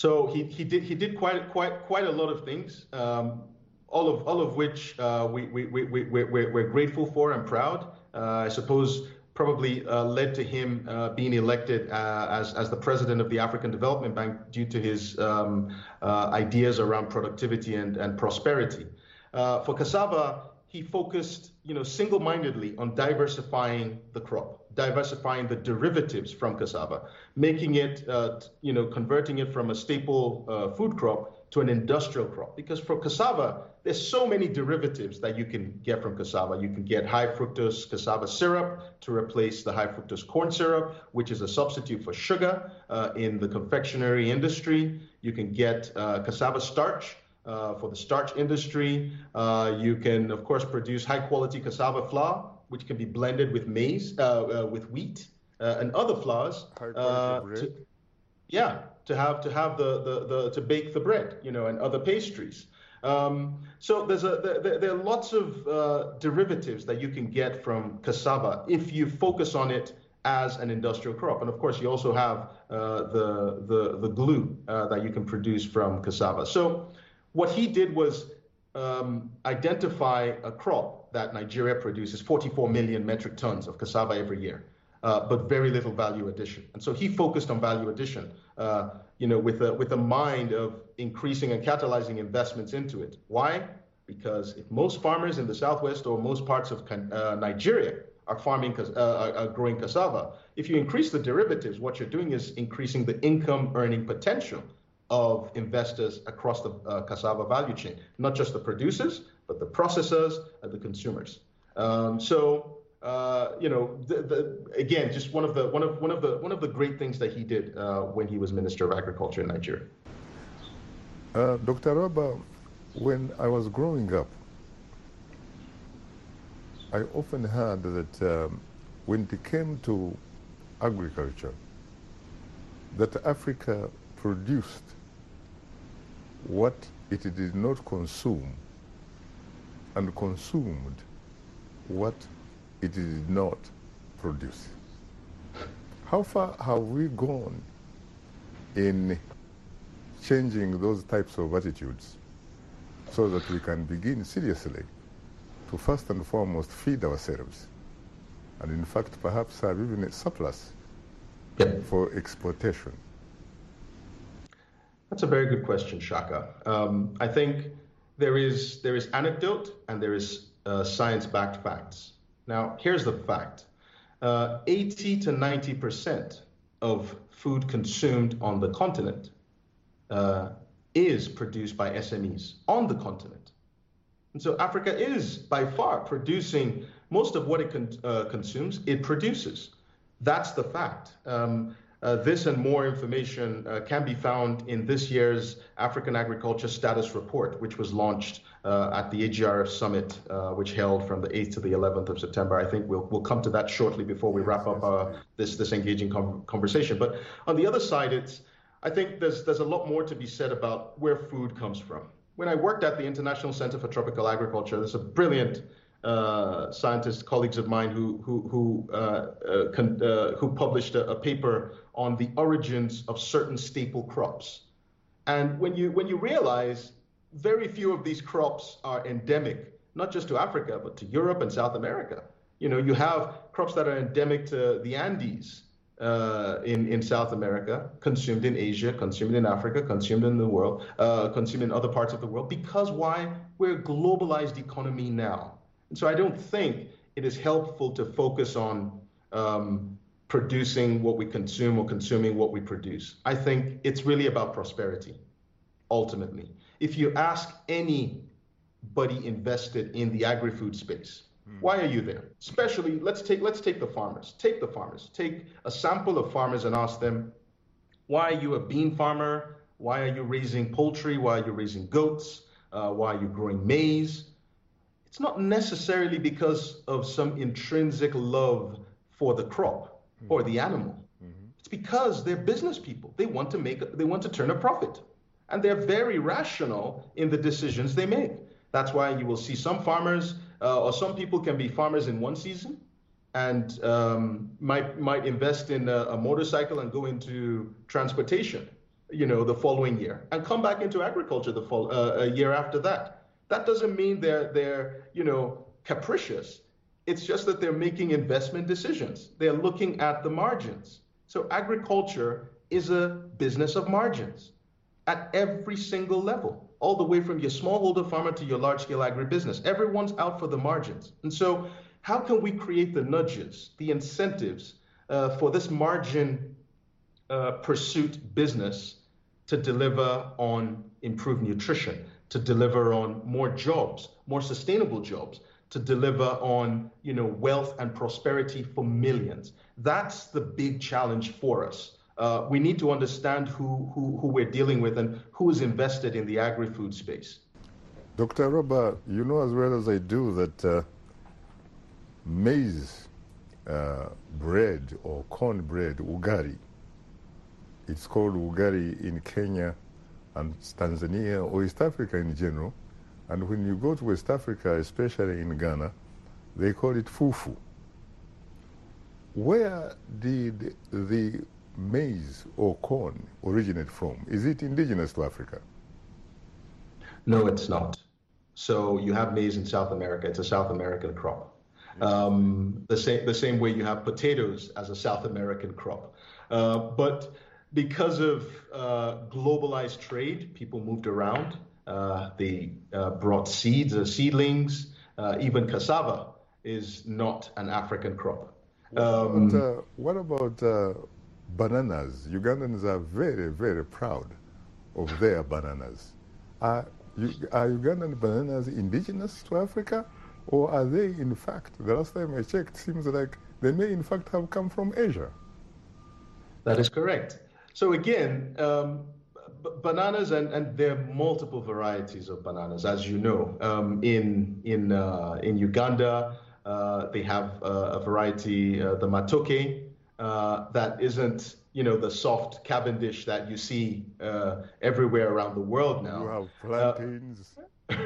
So he did quite a lot of things, all of which we're grateful for and proud. I suppose probably led to him being elected as the president of the African Development Bank due to his ideas around productivity and prosperity. For cassava, he focused, single-mindedly on diversifying the crop, diversifying the derivatives from cassava, making it, converting it from a staple food crop to an industrial crop. Because for cassava, there's so many derivatives that you can get from cassava. You can get high fructose cassava syrup to replace the high fructose corn syrup, which is a substitute for sugar in the confectionery industry. You can get cassava starch for the starch industry. You can, of course, produce high quality cassava flour, which can be blended with maize, with wheat and other flours. High quality bread. To bake the bread, and other pastries. So there are lots of derivatives that you can get from cassava if you focus on it as an industrial crop. And of course, you also have the glue that you can produce from cassava. So what he did was identify a crop that Nigeria produces 44 million metric tons of cassava every year, but very little value addition. And so he focused on value addition, with a mind of increasing and catalyzing investments into it. Why? Because if most farmers in the Southwest or most parts of Nigeria are growing cassava, if you increase the derivatives, what you're doing is increasing the income earning potential of investors across the cassava value chain, not just the producers, but the processors and the consumers. Again, just one of the great things that he did when he was Minister of Agriculture in Nigeria. Dr. Rabah, when I was growing up, I often heard that when it came to agriculture, that Africa produced what it did not consume and consumed what it did not produce. How far have we gone in changing those types of attitudes so that we can begin seriously to first and foremost feed ourselves, and in fact perhaps have even a surplus for exportation? That's a very good question, Shaka. I think there is anecdote and there is science-backed facts. Now, here's the fact. 80 to 90% of food consumed on the continent is produced by SMEs on the continent. And so Africa is by far producing most of what it consumes, it produces. That's the fact. This and more information can be found in this year's African Agriculture Status Report, which was launched at the AGRF Summit, which held from the 8th to the 11th of September. I think we'll come to that shortly before we wrap up this engaging conversation. But on the other side, I think there's a lot more to be said about where food comes from. When I worked at the International Center for Tropical Agriculture, there's a brilliant scientists, colleagues of mine, who published a paper on the origins of certain staple crops. And when you realize very few of these crops are endemic, not just to Africa, but to Europe and South America. You have crops that are endemic to the Andes in South America, consumed in Asia, consumed in Africa, consumed in the world, consumed in other parts of the world. Because why? We're a globalized economy now. And so I don't think it is helpful to focus on producing what we consume or consuming what we produce. I think it's really about prosperity, ultimately. If you ask anybody invested in the agri-food space, why are you there? Especially, let's take the farmers. Take the farmers. Take a sample of farmers and ask them, why are you a bean farmer? Why are you raising poultry? Why are you raising goats? Why are you growing maize? It's not necessarily because of some intrinsic love for the crop or the animal. It's because they're business people. They want to turn a profit. And they're very rational in the decisions they make. That's why you will see some farmers or some people can be farmers in one season and might invest in a motorcycle and go into transportation, the following year, and come back into agriculture a year after that. That doesn't mean they're capricious. It's just that they're making investment decisions. They're looking at the margins. So agriculture is a business of margins at every single level, all the way from your smallholder farmer to your large-scale agribusiness. Everyone's out for the margins. And so how can we create the nudges, the incentives for this margin pursuit business to deliver on improved nutrition, to deliver on more jobs, more sustainable jobs, to deliver on wealth and prosperity for millions? That's the big challenge for us. We need to understand who we're dealing with and who is invested in the agri-food space. Dr. Roba, you know as well as I do that maize bread or corn bread, ugali, it's called ugali in Kenya and Tanzania or East Africa in general. And when you go to West Africa, especially in Ghana, they call it fufu. Where did the maize or corn originate from? Is it indigenous to Africa? No, it's not. So you have maize in South America. It's a South American crop. The same way you have potatoes as a South American crop. But because of globalized trade, people moved around. They brought seeds, seedlings. Even cassava is not an African crop. What about bananas? Ugandans are very, very proud of their bananas. Are Ugandan bananas indigenous to Africa, or are they in fact, the last time I checked, seems like they may in fact have come from Asia? That is correct. So again, bananas, and there are multiple varieties of bananas, as you know. In Uganda, they have a variety, the matoke, that isn't, the soft Cavendish that you see everywhere around the world now. You have plantains.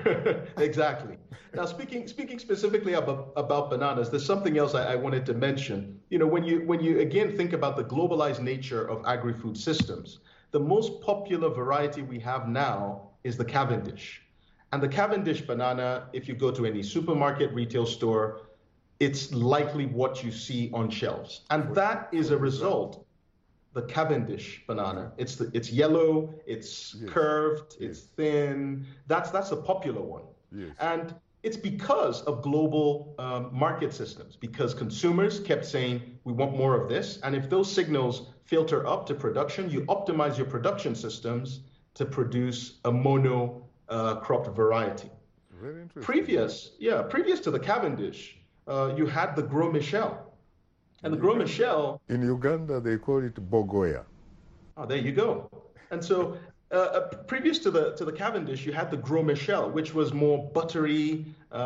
Exactly. Now, speaking specifically about bananas, there's something else I wanted to mention. When you again think about the globalized nature of agri-food systems, the most popular variety we have now is the Cavendish. And the Cavendish banana, if you go to any supermarket, retail store, it's likely what you see on shelves. And that is a result, the Cavendish banana. It's yellow, it's curved, it's thin. That's a popular one. Yes. And it's because of global market systems, because consumers kept saying, we want more of this. And if those signals filter up to production, you optimize your production systems to produce a mono cropped variety. Very interesting. Previous to the Cavendish, you had the Gros Michel. And the Gros Michel... In Uganda, they call it Bogoya. Oh, there you go. And so previous to the Cavendish, you had the Gros Michel, which was more buttery,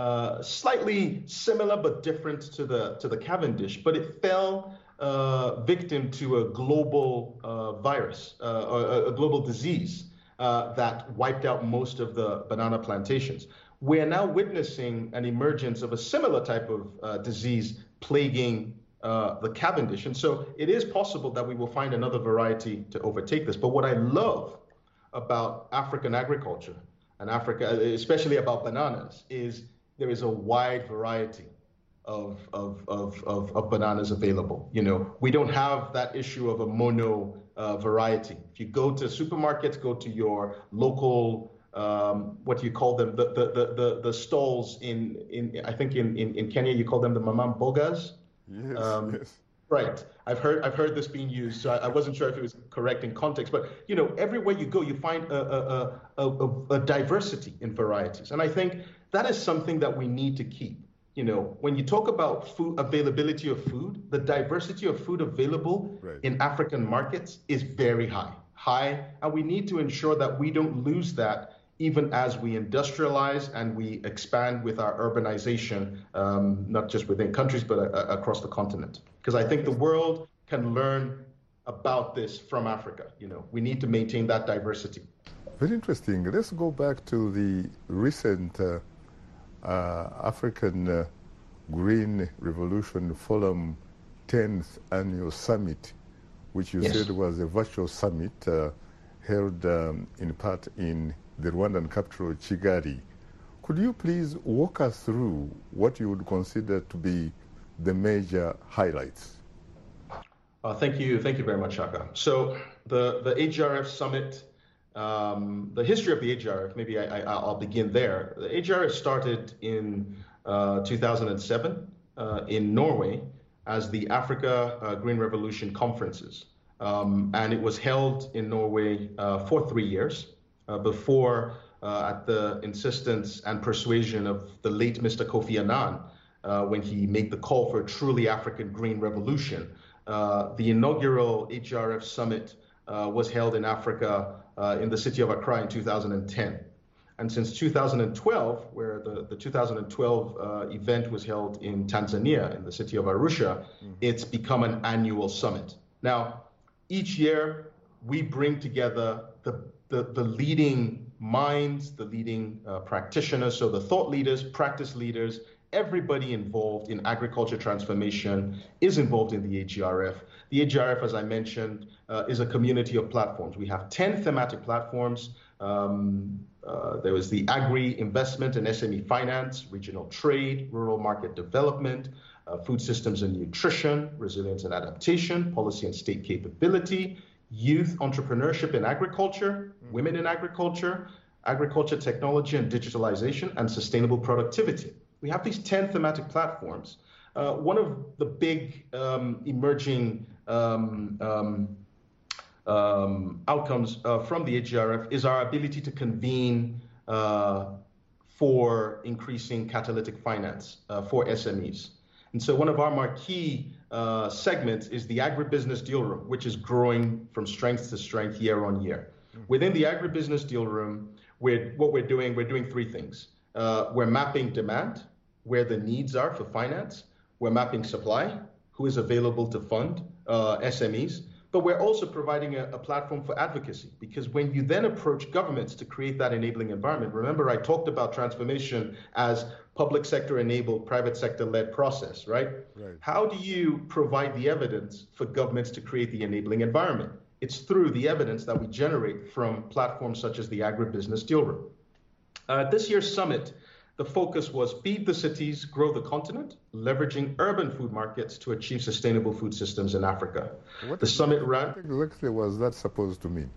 slightly similar but different to the Cavendish. But it fell victim to a global virus, or a global disease that wiped out most of the banana plantations. We're now witnessing an emergence of a similar type of disease plaguing the Cavendish. And so it is possible that we will find another variety to overtake this. But what I love about African agriculture and Africa, especially about bananas, is there is a wide variety of bananas available. We don't have that issue of a mono variety. If you go to supermarkets, go to your local what do you call them? The stalls I think in Kenya you call them the mama mbogas. Yes. Right. I've heard this being used, so I wasn't sure if it was correct in context. But everywhere you go, you find a diversity in varieties, and I think that is something that we need to keep. When you talk about food availability of food, the diversity of food available in African markets is very high, and we need to ensure that we don't lose that even as we industrialize and we expand with our urbanization, not just within countries, but across the continent. Because I think the world can learn about this from Africa. We need to maintain that diversity. Very interesting. Let's go back to the recent African Green Revolution Forum 10th Annual Summit, which you said was a virtual summit held in part in the Rwandan capital, Kigali. Could you please walk us through what you would consider to be the major highlights? Thank you very much, Shaka. So the AGRF summit, the history of the AGRF, maybe I'll begin there. The AGRF started in 2007 in Norway as the Africa Green Revolution Conferences. And it was held in Norway for 3 years before, at the insistence and persuasion of the late Mr. Kofi Annan, when he made the call for a truly African green revolution. The inaugural AGRF summit was held in Africa in the city of Accra in 2010. And since 2012, where the 2012 event was held in Tanzania, in the city of Arusha, it's become an annual summit. Now, each year, we bring together the leading minds, the leading practitioners, so the thought leaders, practice leaders, everybody involved in agriculture transformation is involved in the AGRF. The AGRF, as I mentioned, is a community of platforms. We have 10 thematic platforms. There was the agri investment and SME finance, regional trade, rural market development, food systems and nutrition, resilience and adaptation, policy and state capability, youth entrepreneurship in agriculture, women in agriculture, agriculture technology and digitalization, and sustainable productivity. We have these 10 thematic platforms. One of the big emerging outcomes from the AGRF is our ability to convene for increasing catalytic finance for SMEs. And so one of our marquee segments is the agribusiness deal room, which is growing from strength to strength year on year. Within the agribusiness deal room, we're doing three things. We're mapping demand, where the needs are for finance. We're mapping supply, who is available to fund SMEs. But we're also providing a platform for advocacy, because when you then approach governments to create that enabling environment, remember I talked about transformation as public sector enabled, private sector led process, right? How do you provide the evidence for governments to create the enabling environment? It's through the evidence that we generate from platforms such as the Agribusiness Deal Room. This year's summit, the focus was feed the cities, grow the continent, leveraging urban food markets to achieve sustainable food systems in Africa. What exactly was that supposed to mean?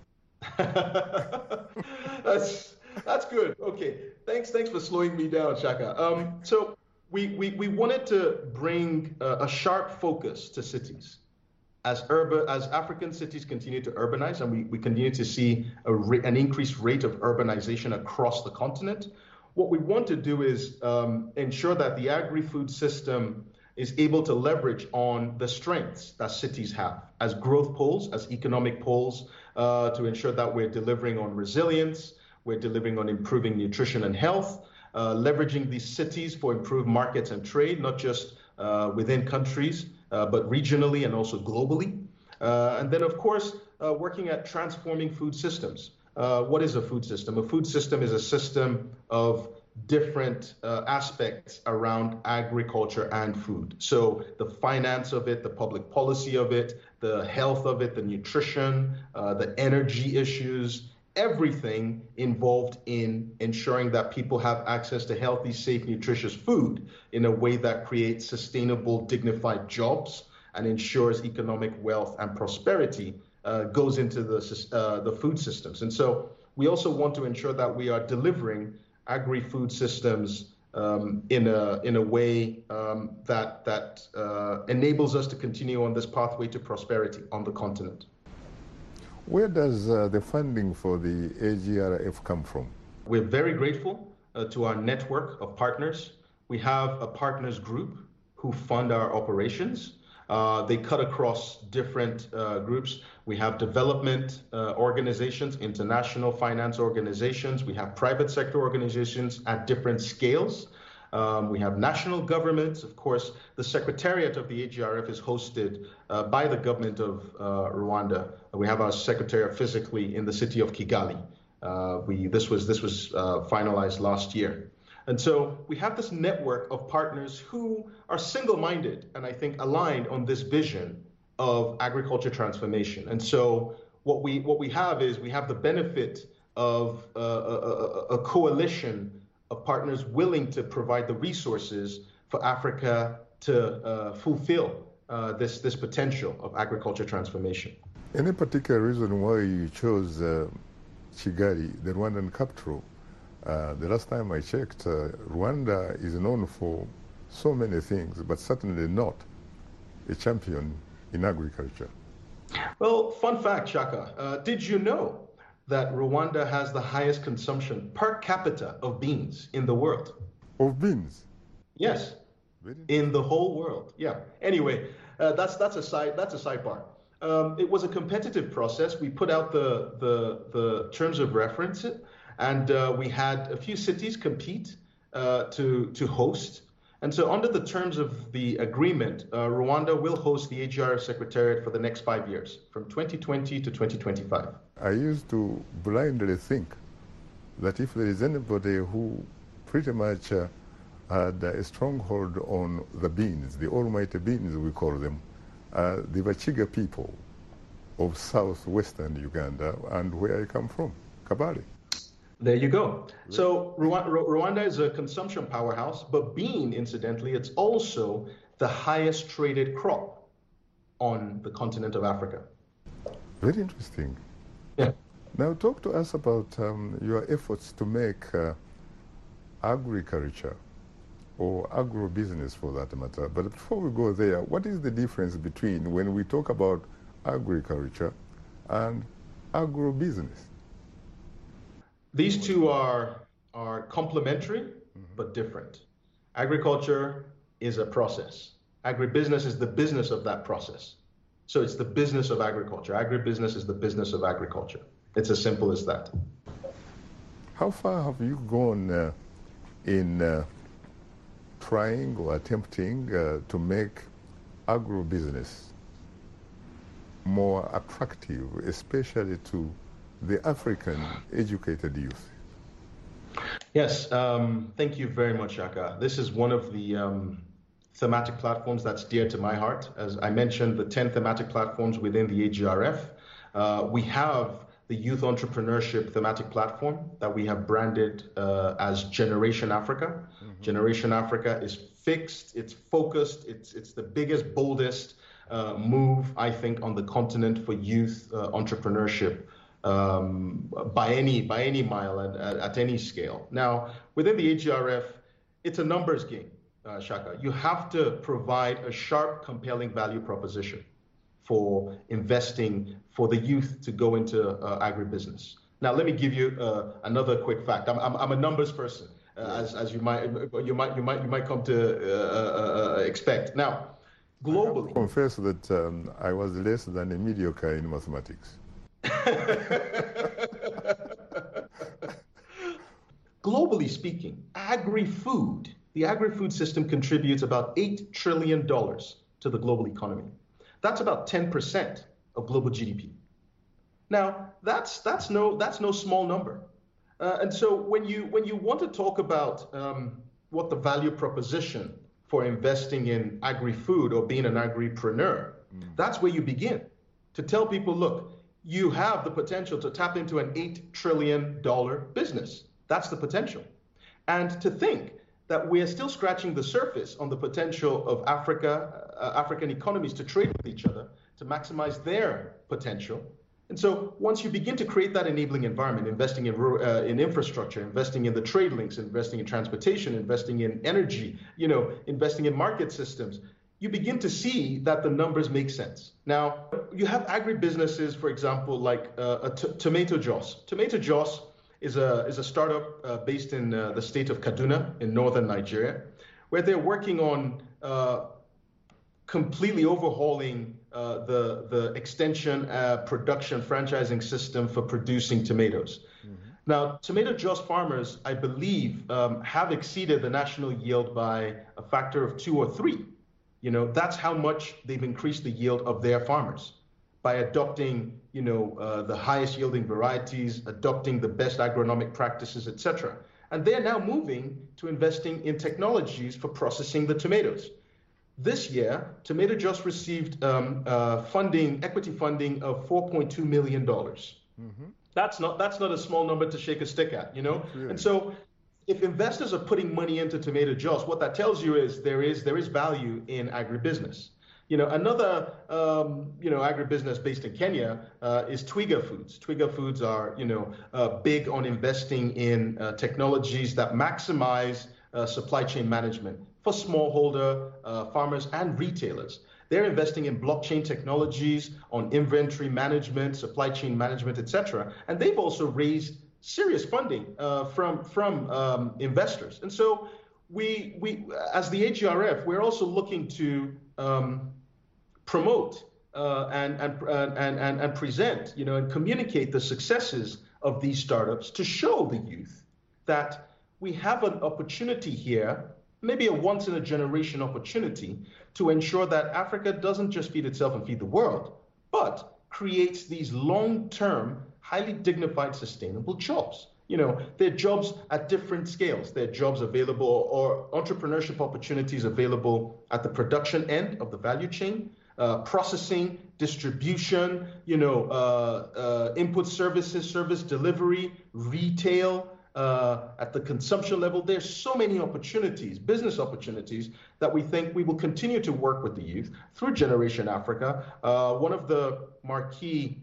That's good. Okay, thanks for slowing me down, Shaka. So we wanted to bring a sharp focus to cities. As African cities continue to urbanize, and we continue to see an increased rate of urbanization across the continent, what we want to do is ensure that the agri-food system is able to leverage on the strengths that cities have as growth poles, as economic poles, to ensure that we're delivering on resilience, we're delivering on improving nutrition and health, leveraging these cities for improved markets and trade, not just within countries, but regionally and also globally. And then, of course, working at transforming food systems. What is a food system? A food system is a system of different aspects around agriculture and food. So the finance of it, the public policy of it, the health of it, the nutrition, the energy issues, everything involved in ensuring that people have access to healthy, safe, nutritious food in a way that creates sustainable, dignified jobs and ensures economic wealth and prosperity goes into the food systems. And so we also want to ensure that we are delivering agri-food systems in a way that enables us to continue on this pathway to prosperity on the continent. Where does the funding for the AGRF come from? We're very grateful to our network of partners. We have a partners group who fund our operations. They cut across different groups. We have development organizations, international finance organizations. We have private sector organizations at different scales. We have national governments. Of course, the Secretariat of the AGRF is hosted by the government of Rwanda. We have our Secretariat physically in the city of Kigali. This was finalized last year. And so we have this network of partners who are single-minded and I think aligned on this vision of agriculture transformation. And so what we have is we have the benefit of a coalition of partners willing to provide the resources for Africa to fulfill this potential of agriculture transformation. Any particular reason why you chose Kigali, the Rwandan capital? The last time I checked, Rwanda is known for so many things, but certainly not a champion in agriculture. Well, fun fact, Shaka, did you know that Rwanda has the highest consumption per capita of beans in the world? Of beans? Yes, really? In the whole world. Yeah. Anyway, that's a sidebar. It was a competitive process. We put out the terms of reference, and we had a few cities compete to host. And so under the terms of the agreement, Rwanda will host the AGRF Secretariat for the next 5 years, from 2020 to 2025. I used to blindly think that if there is anybody who pretty much had a stronghold on the beans, the almighty beans we call them, the Bachiga people of southwestern Uganda and where I come from, Kabale. There you go. So Rwanda is a consumption powerhouse, but bean, incidentally, it's also the highest traded crop on the continent of Africa. Very interesting. Yeah. Now talk to us about your efforts to make agriculture or agro-business for that matter. But before we go there, what is the difference between when we talk about agriculture and agro-business? These two are complementary, but different. Agriculture is a process. Agribusiness is the business of that process. So it's the business of agriculture. Agribusiness is the business of agriculture. It's as simple as that. How far have you gone in trying or attempting to make agribusiness more attractive, especially to the African educated youth? Yes, thank you very much, Shaka. This is one of the thematic platforms that's dear to my heart. As I mentioned, the 10 thematic platforms within the AGRF. We have the Youth Entrepreneurship thematic platform that we have branded as Generation Africa. Generation Africa is fixed, it's focused, it's the biggest, boldest move, I think, on the continent for youth entrepreneurship. By any mile at any scale. Now, within the AGRF, it's a numbers game, Shaka. You have to provide a sharp, compelling value proposition for investing for the youth to go into agribusiness. Now, let me give you another quick fact. I'm a numbers person, as you might come to expect. Now, globally, I confess that I was less than a mediocre in mathematics. Globally speaking, the agri-food system contributes about $8 trillion to the global economy. That's about 10% of global GDP. Now, that's no small number. And so when you want to talk about what the value proposition for investing in agri-food or being an agripreneur, that's where you begin to tell people, look, you have the potential to tap into an $8 trillion business. That's the potential. And to think that we're still scratching the surface on the potential of African economies to trade with each other, to maximize their potential. And so once you begin to create that enabling environment, investing in infrastructure, investing in the trade links, investing in transportation, investing in energy, investing in market systems, you begin to see that the numbers make sense. Now, you have agribusinesses, for example, like Tomato Joss. Tomato Joss is a startup based in the state of Kaduna in northern Nigeria, where they're working on completely overhauling the extension production franchising system for producing tomatoes. Now, Tomato Joss farmers, I believe, have exceeded the national yield by a factor of 2 or 3. That's how much they've increased the yield of their farmers by adopting, the highest yielding varieties, adopting the best agronomic practices, etc. And they're now moving to investing in technologies for processing the tomatoes. This year, Tomato Just received equity funding of $4.2 million. Mm-hmm. That's not a small number to shake a stick at, you know? Really. And so if investors are putting money into Tomato Just, what that tells you is there is value in agribusiness. You know, another agribusiness based in Kenya is Twiga Foods. Twiga Foods are big on investing in technologies that maximize supply chain management for smallholder farmers and retailers. They're investing in blockchain technologies, on inventory management, supply chain management, etc. And they've also raised serious funding from investors. And so we as the AGRF, we're also looking to promote and present, and communicate the successes of these startups to show the youth that we have an opportunity here, maybe a once-in-a-generation opportunity, to ensure that Africa doesn't just feed itself and feed the world, but creates these long-term, highly dignified, sustainable jobs. There are jobs at different scales. There are jobs available or entrepreneurship opportunities available at the production end of the value chain, processing, distribution, input services, service delivery, retail, at the consumption level. There's so many opportunities, business opportunities, that we think we will continue to work with the youth through Generation Africa. One of the marquee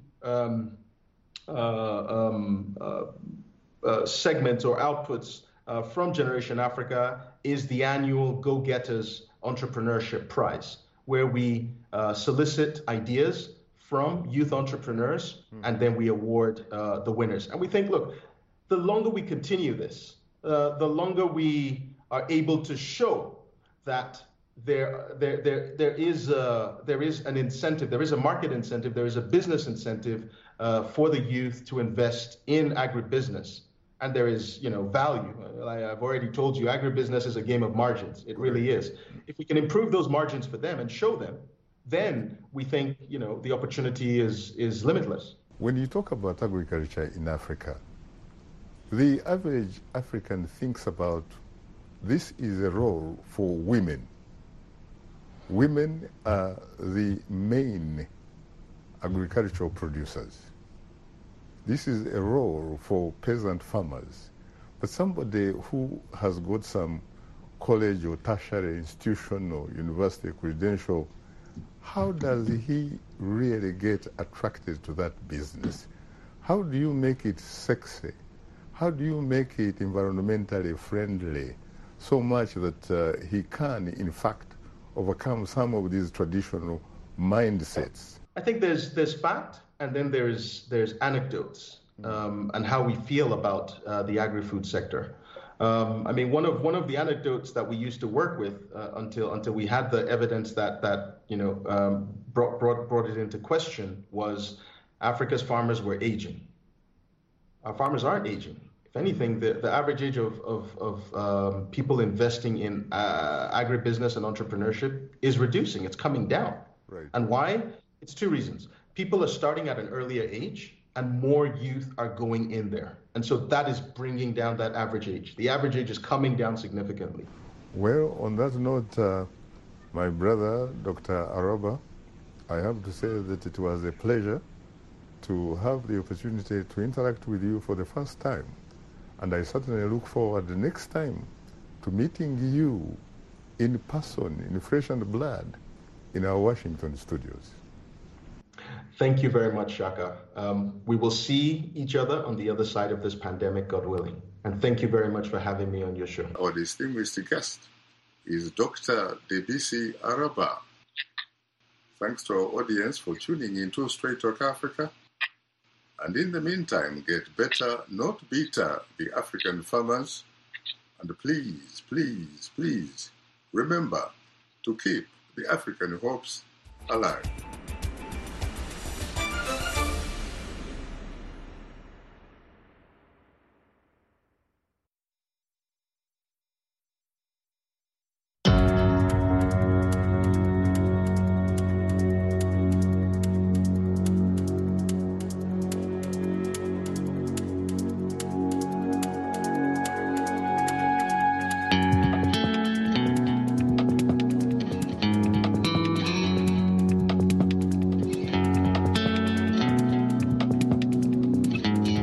segments or outputs from Generation Africa is the annual Go-Getters Entrepreneurship Prize, where we solicit ideas from youth entrepreneurs, and then we award the winners. And we think, look, the longer we continue this, the longer we are able to show that there is an incentive, there is a market incentive, there is a business incentive for the youth to invest in agribusiness, and there is value. I've already told you, agribusiness is a game of margins. It really is. If we can improve those margins for them and show them, then we think the opportunity is limitless. When you talk about agriculture in Africa, the average African thinks about this is a role for women. Women are the main agricultural producers. This is a role for peasant farmers. But somebody who has got some college or tertiary institution or university credential, how does he really get attracted to that business? How do you make it sexy? How do you make it environmentally friendly so much that he can, in fact, overcome some of these traditional mindsets? I think there's fact, and then there's anecdotes and how we feel about the agri-food sector. I mean, one of the anecdotes that we used to work with until we had the evidence that brought it into question was Africa's farmers were aging. Our farmers aren't aging. If anything, the average age of people investing in agribusiness and entrepreneurship is reducing. It's coming down. Right. And why? It's two reasons. People are starting at an earlier age, and more youth are going in there. And so that is bringing down that average age. The average age is coming down significantly. Well, on that note, my brother, Dr. Aroba, I have to say that it was a pleasure to have the opportunity to interact with you for the first time. And I certainly look forward the next time to meeting you in person, in flesh and blood, in our Washington studios. Thank you very much, Shaka. We will see each other on the other side of this pandemic, God willing. And thank you very much for having me on your show. Our distinguished guest is Dr. Debisi Araba. Thanks to our audience for tuning in to Straight Talk Africa. And in the meantime, get better, not bitter, the African farmers. And please, please, please, remember to keep the African hopes alive.